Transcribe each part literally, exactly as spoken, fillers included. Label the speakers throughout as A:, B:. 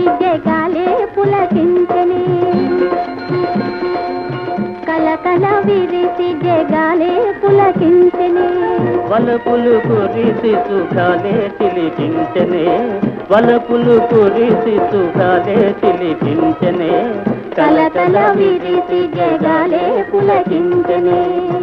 A: జగాలే పులకించెనే కలకల విరిసి జగాలే పులకించెనే
B: వలపులు కురిసి సుఖాలే చిలికించెనే వలపులు కురిసి సుఖాలే చిలికించెనే
A: కలకల విరిసి జగాలే పులకించెనే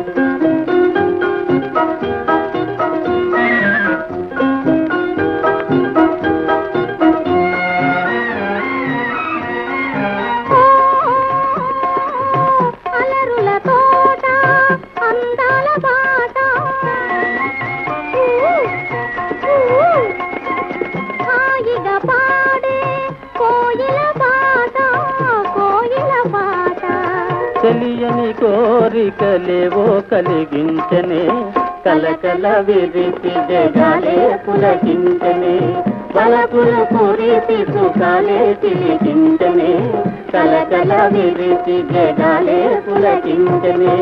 B: తెలియని కోరికలేవో కలిగించనే కలకల విరిసి జగాలే పులకించనే వలపులు కురిసి సుఖాలే చిలికించనే కలకల విరిసి జగాలే పులకించనే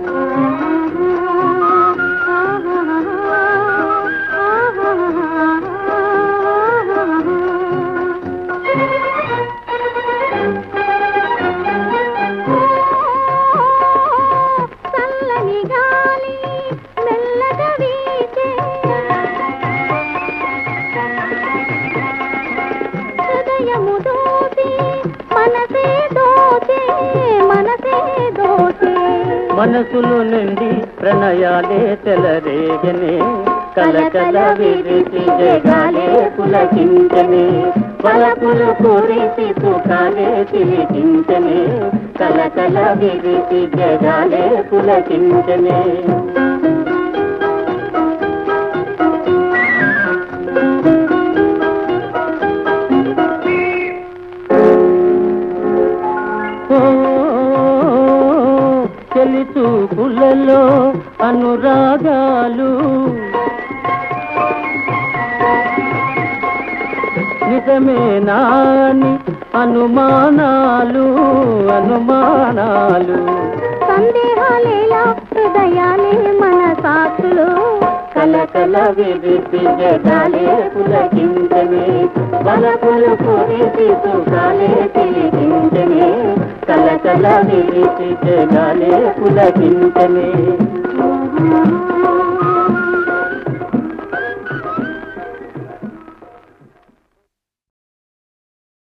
B: మనసులు నిండి ప్రణయాలే తెలరేగనే కలకల విరిసి జగాలే పులకించనే వలపులు కురిసి సుఖాలే చిలికించనే కలకల విరిసి జగాలే పులకించనే చెలి చూపులలో అనురాగాలు నిజమేనాని అనుమానాలు అనుమానాలు
A: సందేహాలేలా హృదయాలే మన సాక్షులు
B: కలకల విరిసి జగాలే పులకించనే వలపులు కురిసి సుఖాలే చిలికించనే కలకల విరిసి జగాలే పులకించనే